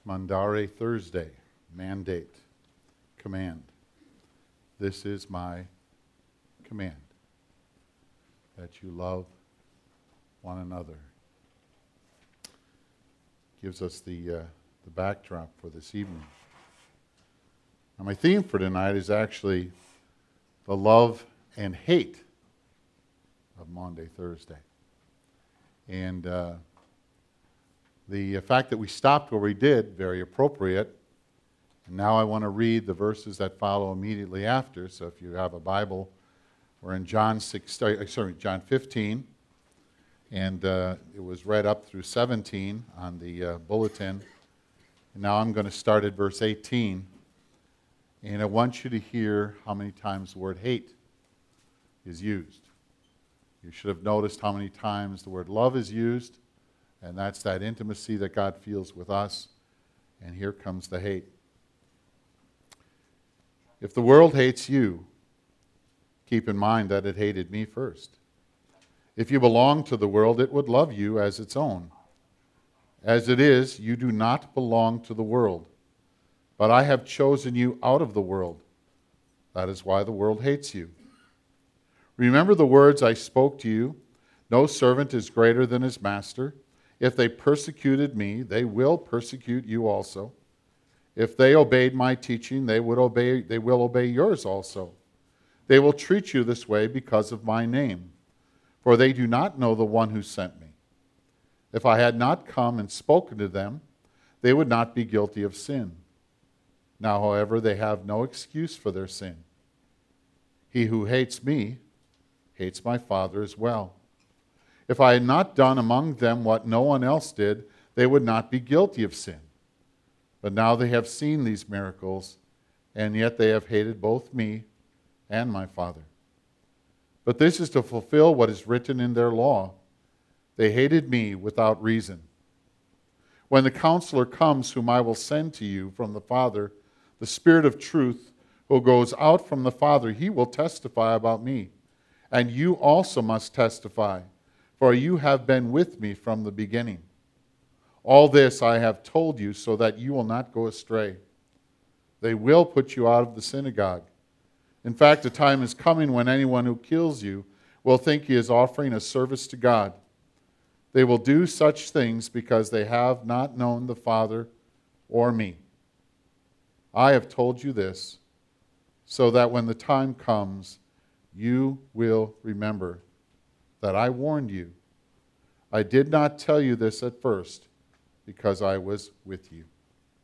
Mandare Thursday, mandate, command. This is my command, that you love one another. Gives us the backdrop for this evening. Now, my theme for tonight is actually the love and hate of Maundy Thursday. And the fact that we stopped where we did, very appropriate. And now I want to read the verses that follow immediately after. So if you have a Bible, we're in John 15. And it was read up through 17 on the bulletin. And now I'm going to start at verse 18. And I want you to hear how many times the word hate is used. You should have noticed how many times the word love is used. And that's that intimacy that God feels with us. And here comes the hate. If the world hates you, keep in mind that it hated me first. If you belong to the world, it would love you as its own. As it is, you do not belong to the world, but I have chosen you out of the world. That is why the world hates you. Remember the words I spoke to you. No servant is greater than his master. If they persecuted me, they will persecute you also. If they obeyed my teaching, they will obey yours also. They will treat you this way because of my name, for they do not know the one who sent me. If I had not come and spoken to them, they would not be guilty of sin. Now, however, they have no excuse for their sin. He who hates me hates my Father as well. If I had not done among them what no one else did, they would not be guilty of sin. But now they have seen these miracles, and yet they have hated both me and my Father. But this is to fulfill what is written in their law. They hated me without reason. When the Counselor comes, whom I will send to you from the Father, the Spirit of truth, who goes out from the Father, he will testify about me. And you also must testify, for you have been with me from the beginning. All this I have told you so that you will not go astray. They will put you out of the synagogue. In fact, a time is coming when anyone who kills you will think he is offering a service to God. They will do such things because they have not known the Father or me. I have told you this so that when the time comes, you will remember that I warned you. I did not tell you this at first because I was with you.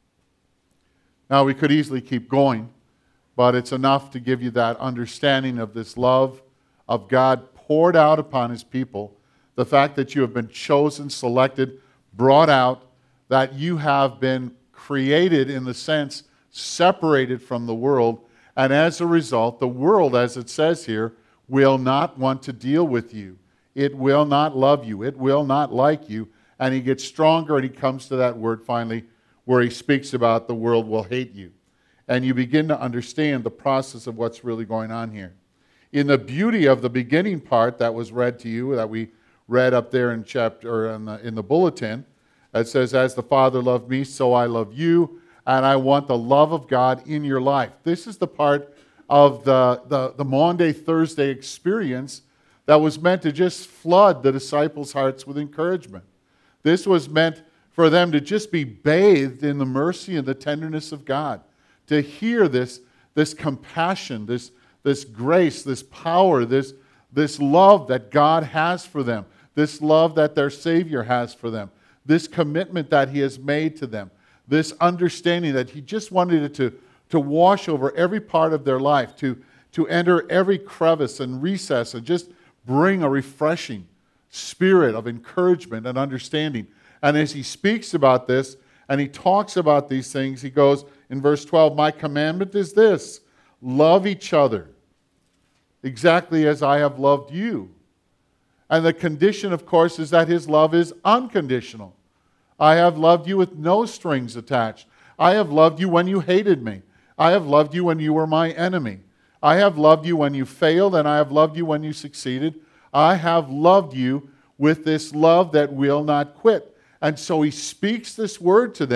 Now, we could easily keep going, but it's enough to give you that understanding of this love of God poured out upon his people, the fact that you have been chosen, selected, brought out, that you have been created in the sense separated from the world, and as a result, the world, as it says here, will not want to deal with you. It will not love you. It will not like you. And he gets stronger, and he comes to that word finally where he speaks about the world will hate you. And you begin to understand the process of what's really going on here. In the beauty of the beginning part that was read to you, that we read up there in in the bulletin, it says, as the Father loved me, so I love you, and I want the love of God in your life. This is the part of the Maundy Thursday experience that was meant to just flood the disciples' hearts with encouragement. This was meant for them to just be bathed in the mercy and the tenderness of God, to hear this compassion, this grace, this power, this love that God has for them, this love that their Savior has for them, this commitment that he has made to them, this understanding that he just wanted it to wash over every part of their life, to enter every crevice and recess and just bring a refreshing spirit of encouragement and understanding. And as he speaks about this and he talks about these things, he goes in verse 12, my commandment is this, love each other exactly as I have loved you. And the condition, of course, is that his love is unconditional. I have loved you with no strings attached. I have loved you when you hated me. I have loved you when you were my enemy. I have loved you when you failed, and I have loved you when you succeeded. I have loved you with this love that will not quit. And so he speaks this word to them,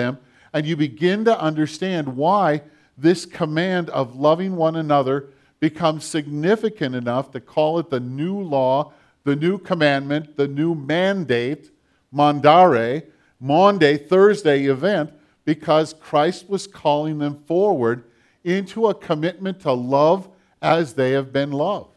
And you begin to understand why this command of loving one another becomes significant enough to call it the new law, the new commandment, the new mandate, mandare, Maundy, Thursday event, because Christ was calling them forward into a commitment to love as they have been loved,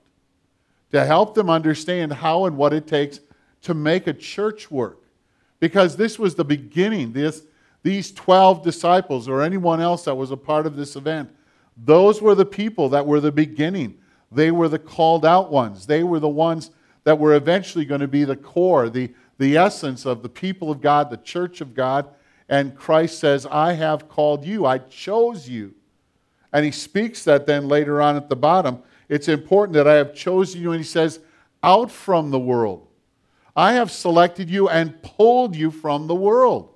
to help them understand how and what it takes to make a church work. Because this was the beginning. These 12 disciples or anyone else that was a part of this event, those were the people that were the beginning. They were the called out ones. They were the ones that were eventually going to be the core, the essence of the people of God, the church of God. And Christ says, I have called you. I chose you. And he speaks that then later on at the bottom. It's important that I have chosen you. And he says, out from the world. I have selected you and pulled you from the world.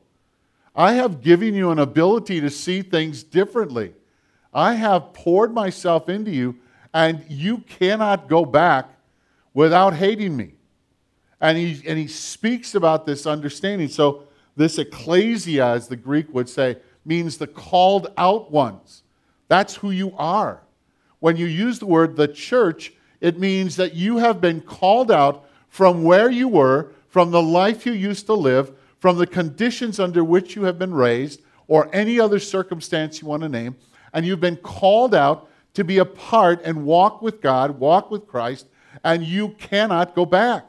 I have given you an ability to see things differently. I have poured myself into you, and you cannot go back without hating me. And he speaks about this understanding. So this ecclesia, as the Greek would say, means the called out ones. That's who you are. When you use the word the church, it means that you have been called out from where you were, from the life you used to live, from the conditions under which you have been raised, or any other circumstance you want to name, and you've been called out to be a part and walk with God, walk with Christ, and you cannot go back.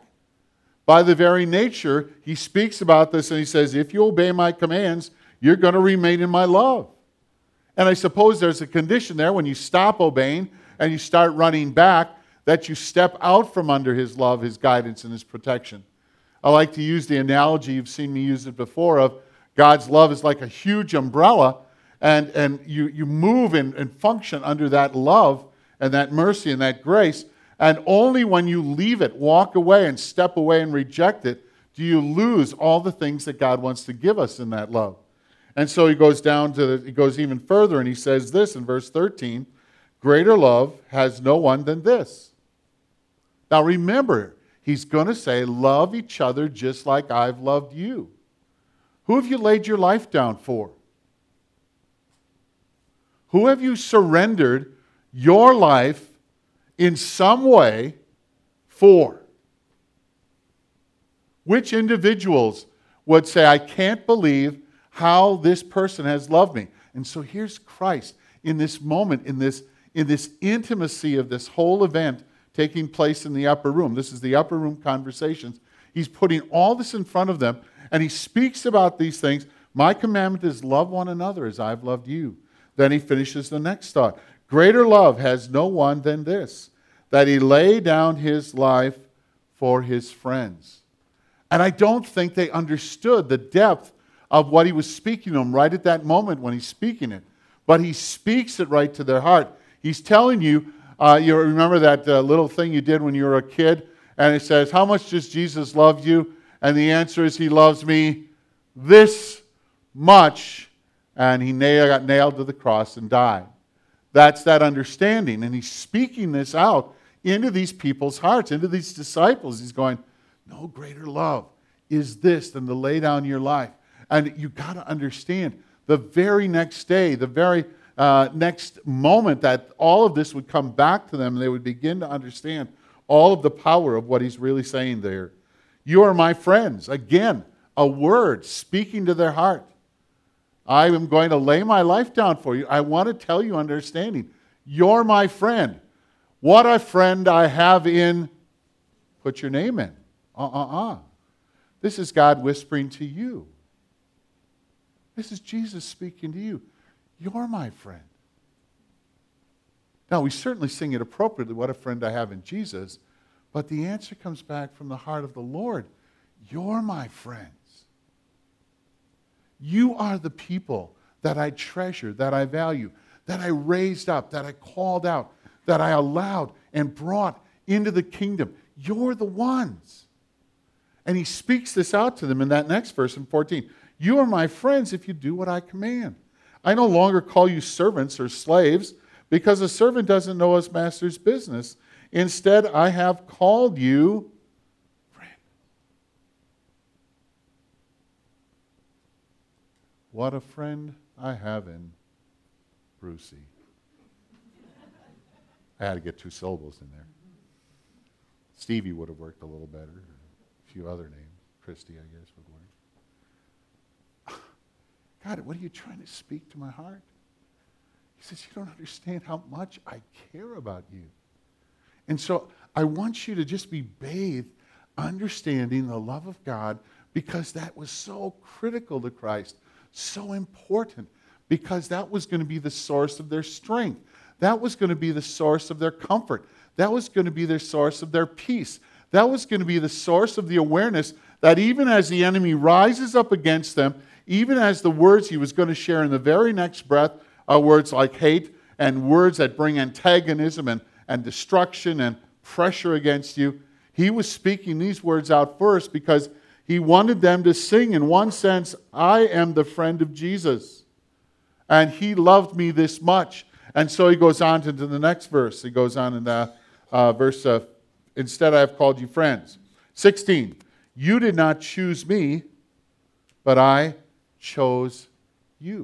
By the very nature, he speaks about this and he says, if you obey my commands, you're going to remain in my love. And I suppose there's a condition there when you stop obeying and you start running back, that you step out from under his love, his guidance, and his protection. I like to use the analogy, you've seen me use it before, of God's love is like a huge umbrella, and you move and function under that love and that mercy and that grace, and only when you leave it, walk away and step away and reject it, do you lose all the things that God wants to give us in that love. And so he goes he goes even further, and he says this in verse 13, greater love has no one than this. Now remember, he's going to say, love each other just like I've loved you. Who have you laid your life down for? Who have you surrendered your life in some way for? Which individuals would say, I can't believe how this person has loved me? And so here's Christ in this moment, in this intimacy of this whole event taking place in the upper room. This is the upper room conversations. He's putting all this in front of them, and he speaks about these things. My commandment is love one another as I've loved you. Then he finishes the next thought. Greater love has no one than this, that he lay down his life for his friends. And I don't think they understood the depth of what he was speaking to them right at that moment when he's speaking it. But he speaks it right to their heart. He's telling you, you remember that little thing you did when you were a kid? And it says, how much does Jesus love you? And the answer is, he loves me this much. And he got nailed to the cross and died. That's that understanding. And he's speaking this out into these people's hearts, into these disciples. He's going, no greater love is this than to lay down your life. And you've got to understand, the very next day, the very next moment that all of this would come back to them, and they would begin to understand all of the power of what he's really saying there. You are my friends. Again, a word speaking to their heart. I am going to lay my life down for you. I want to tell you understanding. You're my friend. What a friend I have in, put your name in. This is God whispering to you. This is Jesus speaking to you. You're my friend. Now, we certainly sing it appropriately, what a friend I have in Jesus, but the answer comes back from the heart of the Lord. You're my friends. You are the people that I treasure, that I value, that I raised up, that I called out, that I allowed and brought into the kingdom. You're the ones. And he speaks this out to them in that next verse in 14. You are my friends if you do what I command. I no longer call you servants or slaves, because a servant doesn't know his master's business. Instead, I have called you friend. What a friend I have in Brucey. I had to get 2 syllables in there. Stevie would have worked a little better. A few other names. Christy, I guess, would work. God, what are you trying to speak to my heart? He says, you don't understand how much I care about you. And so I want you to just be bathed, understanding the love of God, because that was so critical to Christ, so important, because that was going to be the source of their strength. That was going to be the source of their comfort. That was going to be the source of their peace. That was going to be the source of the awareness that even as the enemy rises up against them, even as the words he was going to share in the very next breath are words like hate and words that bring antagonism and destruction and pressure against you, he was speaking these words out first because he wanted them to sing, in one sense, I am the friend of Jesus, and he loved me this much. And so he goes on to the next verse. He goes on in the verse, instead I have called you friends. 16, you did not choose me, but I chose you.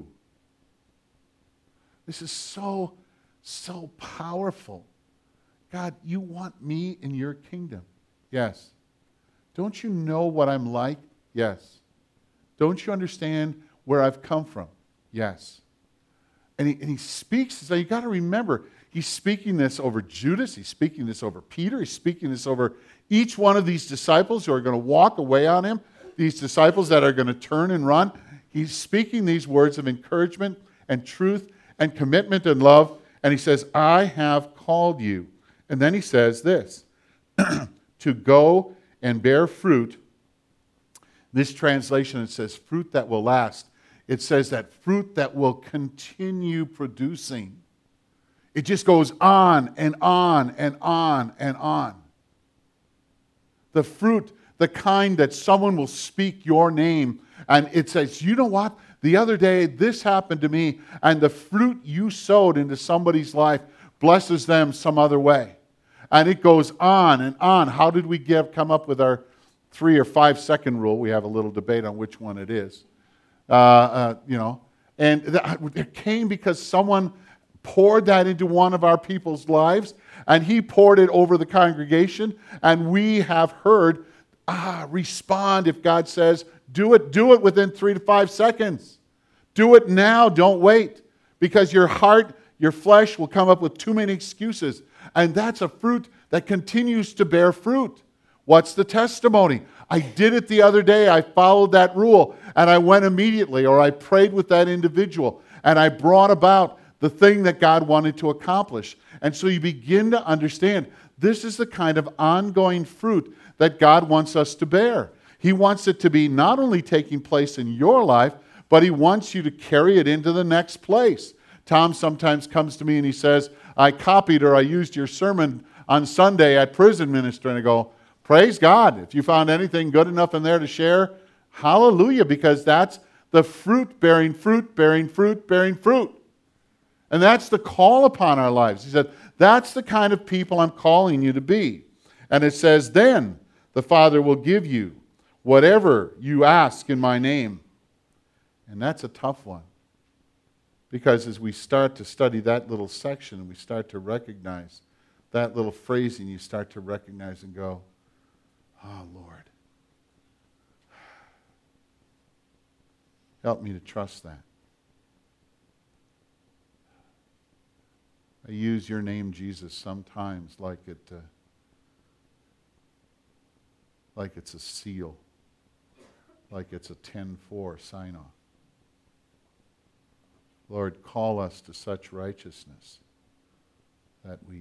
This is so, so powerful. God, you want me in your kingdom. Yes. Don't you know what I'm like? Yes. Don't you understand where I've come from? Yes. And he speaks, so you've got to remember, he's speaking this over Judas, he's speaking this over Peter, he's speaking this over each one of these disciples who are going to walk away on him, these disciples that are going to turn and run. He's speaking these words of encouragement and truth and commitment and love, and he says, I have called you. And then he says this, to go and bear fruit. This translation, it says fruit that will last. It says that fruit that will continue producing. It just goes on and on and on and on. The fruit, the kind that someone will speak your name and it says, you know what? The other day this happened to me, and the fruit you sowed into somebody's life blesses them some other way. And it goes on and on. How did we come up with our 3 or 5 second rule? We have a little debate on which one it is. And it came because someone poured that into one of our people's lives, and he poured it over the congregation, and we have heard, respond if God says, do it within 3 to 5 seconds. Do it now, don't wait, because your heart, your flesh will come up with too many excuses, and that's a fruit that continues to bear fruit. What's the testimony? I did it the other day. I followed that rule, and I went immediately, or I prayed with that individual, and I brought about the thing that God wanted to accomplish. And so you begin to understand this is the kind of ongoing fruit that God wants us to bear. He wants it to be not only taking place in your life, but He wants you to carry it into the next place. Tom sometimes comes to me and he says, I copied or I used your sermon on Sunday at prison ministry, and I go, praise God. If you found anything good enough in there to share, hallelujah, because that's the fruit bearing fruit, bearing fruit, bearing fruit. And that's the call upon our lives. He said, that's the kind of people I'm calling you to be. And it says, then the Father will give you whatever you ask in my name. And that's a tough one. Because as we start to study that little section, we start to recognize that little phrasing, you start to recognize and go, oh, Lord, help me to trust that. I use your name, Jesus, sometimes like it's a seal, like it's a 10-4 sign-off. Lord, call us to such righteousness that we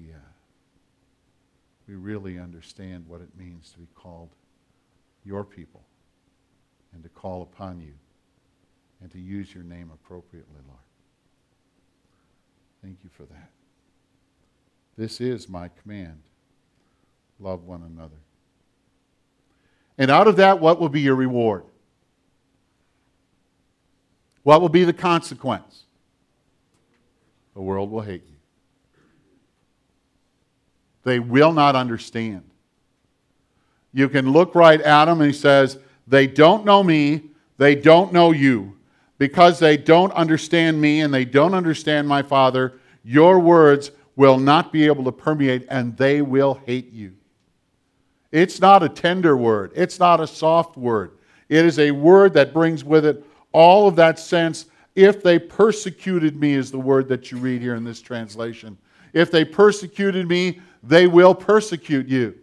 really understand what it means to be called your people and to call upon you and to use your name appropriately, Lord. Thank you for that. This is my command. Love one another. And out of that, what will be your reward? What will be the consequence? The world will hate you. They will not understand. You can look right at them and he says, they don't know me, they don't know you. because they don't understand me and they don't understand my Father, your words will not be able to permeate and they will hate you. It's not a tender word. It's not a soft word. It is a word that brings with it all of that sense. If they persecuted me is the word that you read here in this translation. If they persecuted me, they will persecute you.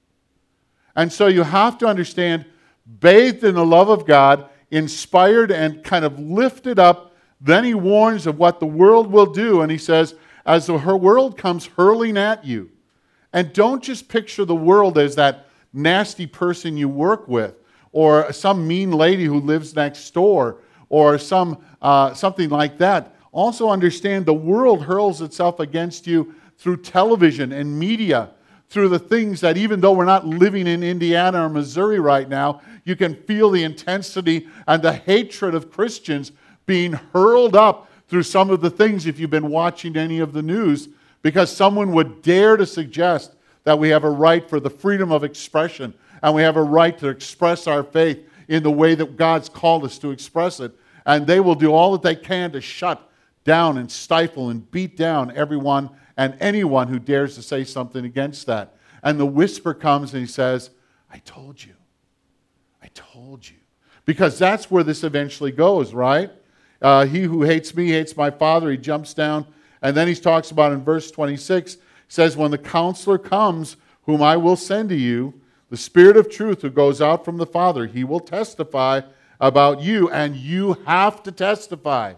And so you have to understand, bathed in the love of God, inspired and kind of lifted up, then he warns of what the world will do. And he says, as the world comes hurling at you, and don't just picture the world as that nasty person you work with, or some mean lady who lives next door, or something like that. Also understand the world hurls itself against you through television and media, through the things that even though we're not living in Indiana or Missouri right now, you can feel the intensity and the hatred of Christians being hurled up through some of the things if you've been watching any of the news, because someone would dare to suggest that we have a right for the freedom of expression and we have a right to express our faith in the way that God's called us to express it. And they will do all that they can to shut down and stifle and beat down everyone and anyone who dares to say something against that. And the whisper comes and he says, I told you. I told you. Because that's where this eventually goes, right? He who hates me hates my Father. He jumps down. And then he talks about in verse 26, says, when the counselor comes, whom I will send to you, the Spirit of truth who goes out from the Father, he will testify about you, and you have to testify.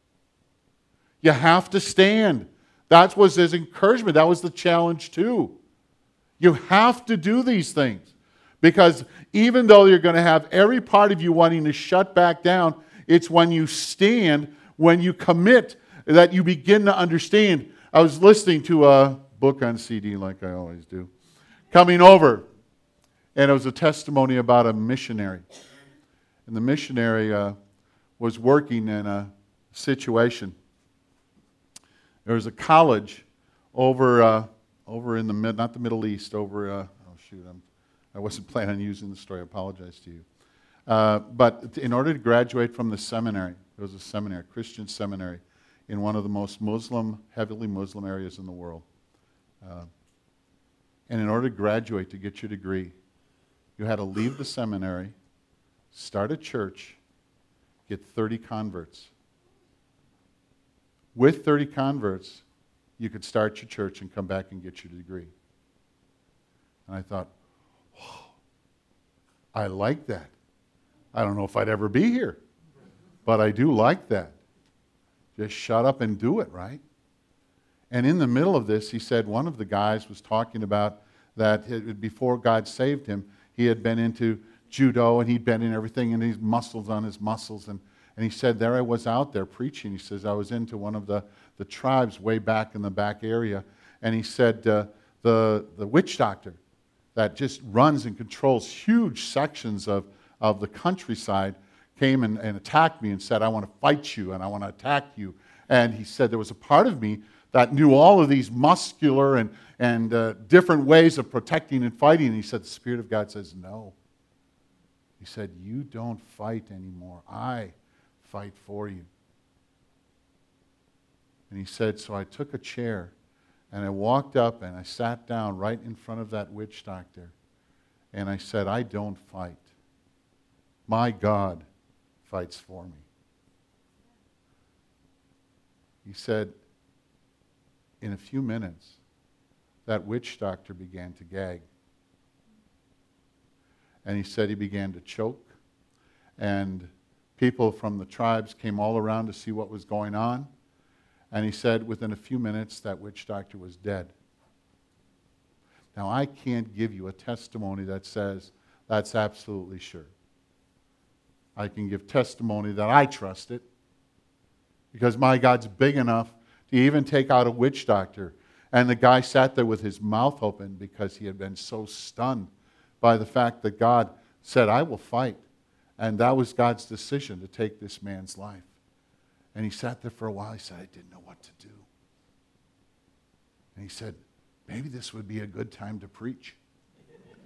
You have to stand. That was his encouragement. That was the challenge too. You have to do these things. Because even though you're going to have every part of you wanting to shut back down, it's when you stand, when you commit, that you begin to understand. I was listening to a book on CD like I always do, coming over, and it was a testimony about a missionary. And the missionary was working in a situation. There was a college over in the not the Middle East, I wasn't planning on using the story. I apologize to you. But in order to graduate from the seminary, there was a seminary, a Christian seminary, in one of the most heavily Muslim areas in the world. And in order to graduate, to get your degree, you had to leave the seminary, start a church, get 30 converts. With 30 converts, you could start your church and come back and get your degree. And I thought, oh, I like that. I don't know if I'd ever be here, but I do like that. Just shut up and do it, right? And in the middle of this, he said one of the guys was talking about that before God saved him, he had been into judo and he'd been in everything and his muscles on his muscles. And he said, there I was out there preaching. He says, I was into one of the tribes way back in the back area. And he said, the witch doctor that just runs and controls huge sections of the countryside came and attacked me and said, I want to fight you and I want to attack you. And he said there was a part of me that knew all of these muscular and different ways of protecting and fighting. And he said, the Spirit of God says, no. He said, you don't fight anymore. I fight for you. And he said, so I took a chair and I walked up and I sat down right in front of that witch doctor. And I said, I don't fight. My God fights for me. He said, in a few minutes, that witch doctor began to gag. And he said he began to choke. And people from the tribes came all around to see what was going on. And he said within a few minutes, that witch doctor was dead. Now, I can't give you a testimony that says that's absolutely sure. I can give testimony that I trust it, because my God's big enough to even take out a witch doctor. And the guy sat there with his mouth open because he had been so stunned by the fact that God said, I will fight. And that was God's decision to take this man's life. And he sat there for a while. He said, I didn't know what to do. And he said, maybe this would be a good time to preach.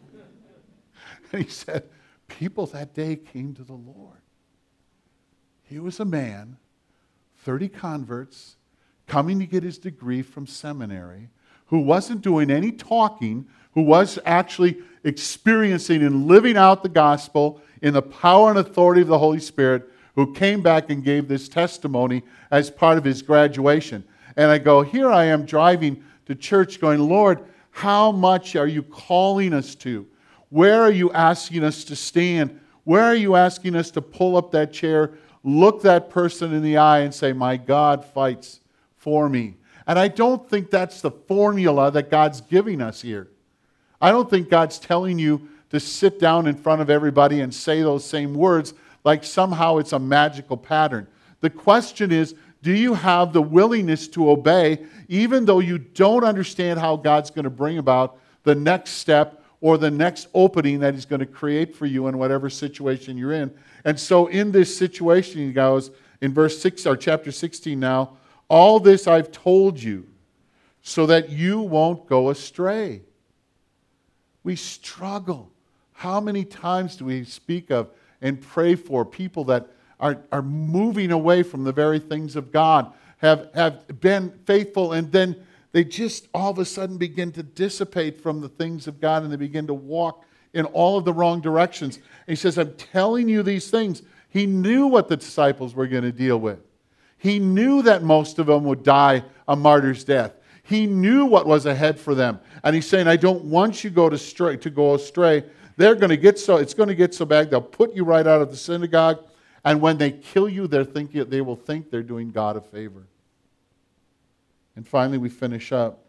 And he said, people that day came to the Lord. Here was a man, 30 converts, coming to get his degree from seminary, who wasn't doing any talking, who was actually experiencing and living out the gospel in the power and authority of the Holy Spirit, who came back and gave this testimony as part of his graduation. And I go, here I am driving to church going, Lord, how much are you calling us to? Where are you asking us to stand? Where are you asking us to pull up that chair, look that person in the eye and say, my God fights for me? And I don't think that's the formula that God's giving us here. I don't think God's telling you to sit down in front of everybody and say those same words like somehow it's a magical pattern. The question is, do you have the willingness to obey even though you don't understand how God's going to bring about the next step or the next opening that He's going to create for you in whatever situation you're in? And so in this situation, he goes in verse 6 or chapter 16 now, all this I've told you so that you won't go astray. We struggle. How many times do we speak of and pray for people that are moving away from the very things of God, have been faithful, and then they just all of a sudden begin to dissipate from the things of God and they begin to walk in all of the wrong directions. And he says, I'm telling you these things. He knew what the disciples were going to deal with. He knew that most of them would die a martyr's death. He knew what was ahead for them. And he's saying, I don't want you to go astray. They're going to get it's going to get so bad, they'll put you right out of the synagogue. And when they kill you, they will think they're doing God a favor. And finally, we finish up.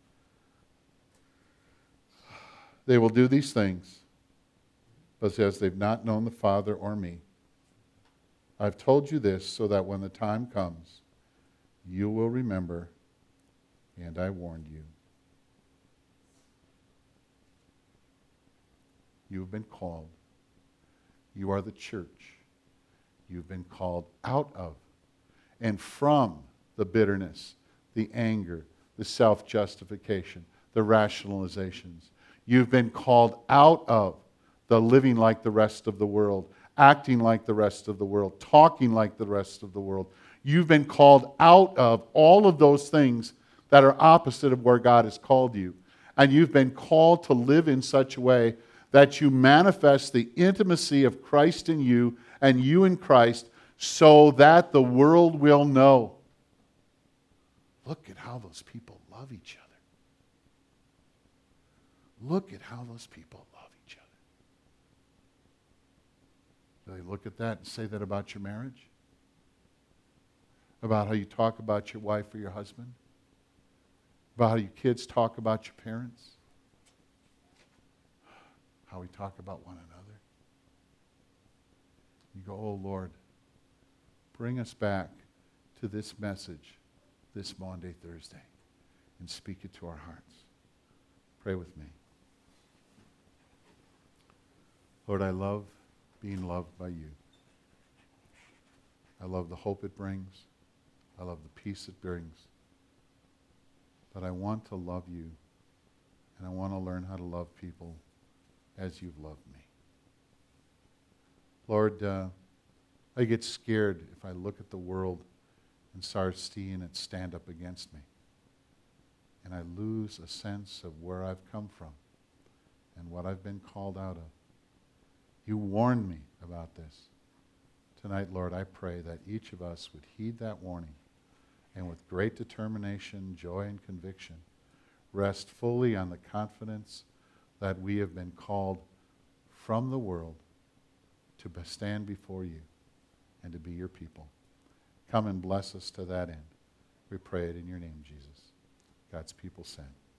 They will do these things, but says they've not known the Father or me. I've told you this so that when the time comes, you will remember, and I warned you. You've been called. You are the church. You've been called out of and from the bitterness, the anger, the self-justification, the rationalizations. You've been called out of the living like the rest of the world, acting like the rest of the world, talking like the rest of the world. You've been called out of all of those things that are opposite of where God has called you. And you've been called to live in such a way that you manifest the intimacy of Christ in you and you in Christ so that the world will know. Look at how those people love each other. Look at how those people love each other. Do they look at that and say that about your marriage? About how you talk about your wife or your husband? About how your kids talk about your parents? How we talk about one another? You go, oh Lord, bring us back to this message this Maundy, Thursday, and speak it to our hearts. Pray with me. Lord, I love being loved by you. I love the hope it brings. I love the peace it brings. But I want to love you, and I want to learn how to love people as you've loved me. Lord, I get scared if I look at the world and start seeing it stand up against me. And I lose a sense of where I've come from and what I've been called out of. You warned me about this. Tonight, Lord, I pray that each of us would heed that warning and with great determination, joy, and conviction, rest fully on the confidence that we have been called from the world to stand before you and to be your people. Come and bless us to that end. We pray it in your name, Jesus. God's people said.